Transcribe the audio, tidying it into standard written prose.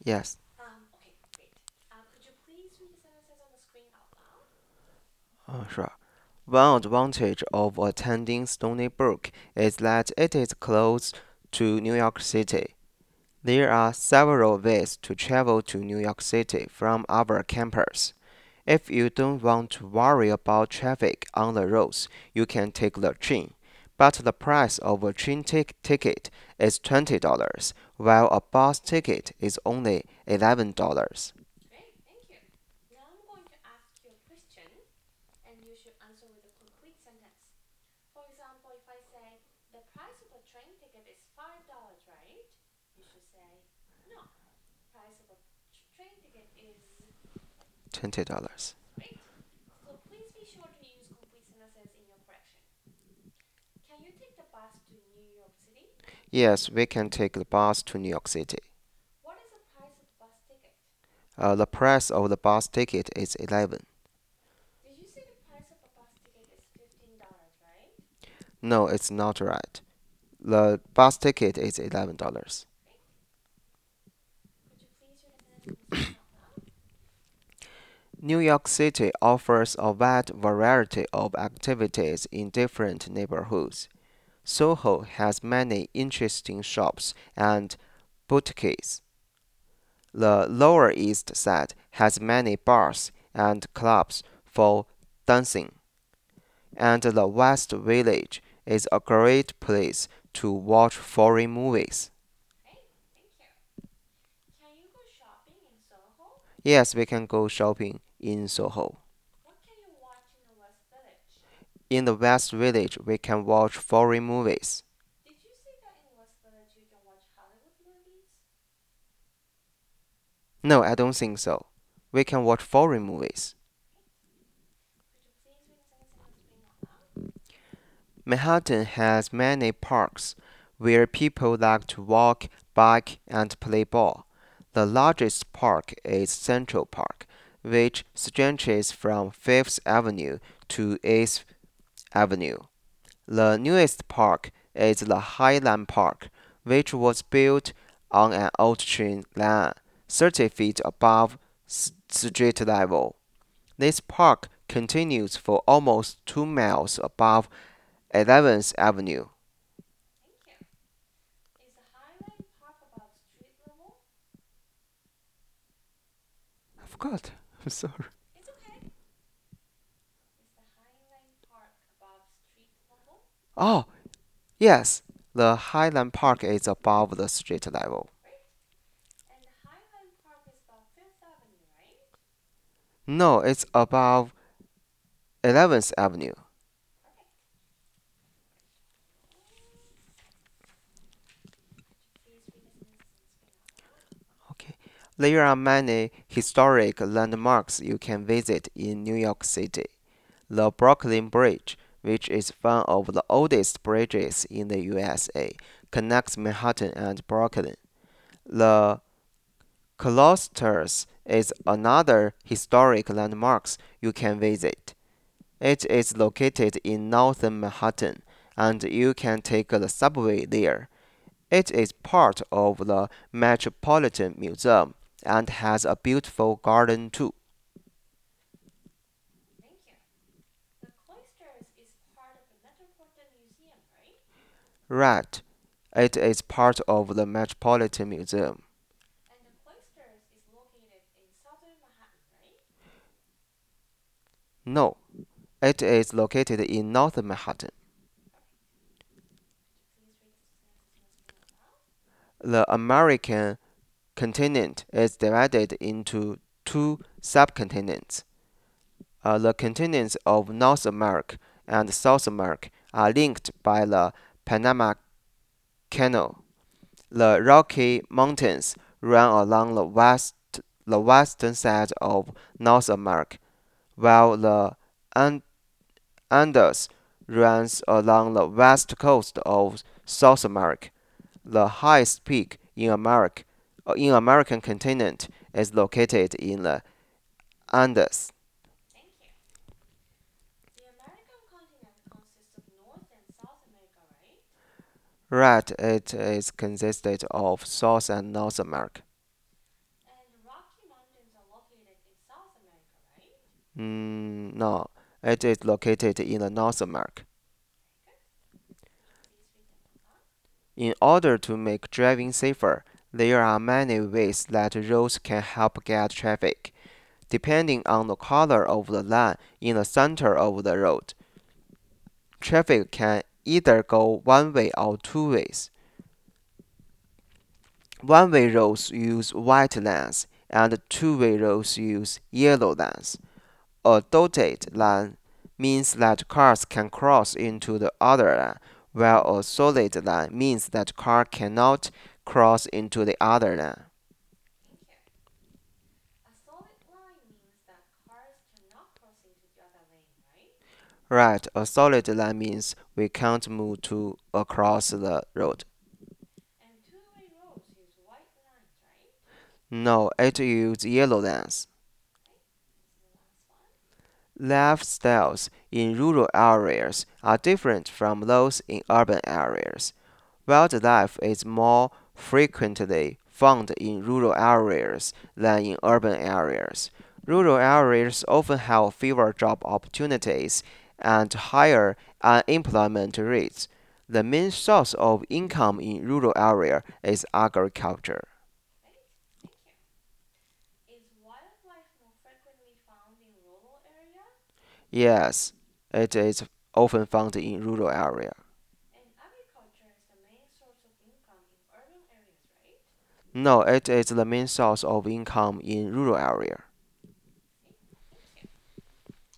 Yes. Okay, great. Could you please read the sentences on the screen out loud? Sure. One advantage of attending Stony Brook is that it is close to New York City. There are several ways to travel to New York City from our campus. If you don't want to worry about traffic on the roads, you can take the train. But the price of a train ticket is $20, while a bus ticket is only $11. Great, thank you. Now I'm going to ask you a question and you should answer with a complete sentence. For example, if I say, the price of a train ticket is $5, right? You should say, no, price of a train ticket is $20. great. So please be sure to use complete sentences in your correction. Can you take the bus to New York City? Yes, we can take the bus to New York City. What is the price of the bus ticket? The price of the bus ticket is 11. Did you say the price of a bus ticket is $15, right? No, it's not right. The bus ticket is $11. Great. Could you please read the sentence on the screen out loud? New York City offers a wide variety of activities in different neighborhoods. Soho has many interesting shops and boutiques. The Lower East Side has many bars and clubs for dancing, and the West Village is a great place to watch foreign movies. Great, thank you. Can you go shopping in Soho? Yes, we can go shopping in Soho. What can you watch in the West Village? In the West Village, we can watch foreign movies. Did you say that in West Village you can watch Hollywood movies? No, I don't think so. We can watch foreign movies. Great. Could you please read the sentence on the screen out loud? Manhattan has many parks where people like to walk, bike, and play ball. The largest park is Central Park, which stretches from Fifth Avenue to Eighth Avenue. The newest park is the Highland Park, which was built on an old train line 30 feet above street level. This park continues for almost 2 miles above 11th Avenue. Thank you. Is the Highland Park above street level? I forgot. I'm sorry. It's okay. Is the Highland Park above street level? Oh, yes. The Highland Park is above the street level. Great. And the Highland Park is above Fifth Avenue, right? No, it's above 11th Avenue. Perfect. Could you please read the sentences on the screen out loud? Okay. There are many historic landmarks you can visit in New York City. The Brooklyn Bridge, which is one of the oldest bridges in the USA, connects Manhattan and Brooklyn. The Cloisters is another historic landmark you can visit. It is located in northern Manhattan, and you can take the subway there. It is part of the Metropolitan Museum and has a beautiful garden too. Thank you. The Cloisters is part of the Metropolitan Museum, right? Right, it is part of the Metropolitan Museum. And the Cloisters is located in southern Manhattan, right? No, it is located in northern Manhattan. Perfect. Could you please read the sentences on the screen out loud? The American continent is divided into two subcontinents. The continents of North America and South America are linked by the Panama Canal. The Rocky Mountains run along the western side of North America, while the Andes runs along the west coast of South America. The highest peak in American continent is located in the Andes. Thank you. The American continent consists of North and South America, right? Right, it is consisted of South and North America. No, it is located in the North America. Please read them aloud. In order to make driving safer, there are many ways that roads can help guide traffic. Depending on the color of the line in the center of the road, traffic can either go one way or two ways. One-way roads use white lanes, and two-way roads use yellow lanes. A dotted line means that cars can cross into the other lane, while a solid line means that cars cannot cross into the other lane. Thank you. A solid line means that cars cannot cross into the other lane, right? Right, a solid line means we can't move to across the road. And two-way roads use white lines, right? No, it uses yellow lines. Okay. This is the last one. Lifestyles in rural areas are different from those in urban areas. Wildlife is more frequently found in rural areas than in urban areas. Rural areas often have fewer job opportunities and higher unemployment rates. The main source of income in rural area is agriculture. Great. Thank you. Is wildlife more frequently found in rural area? Yes, it is often found in rural area. And agriculture is the main source of income in urban areas, right? No, it is the main source of income in rural area.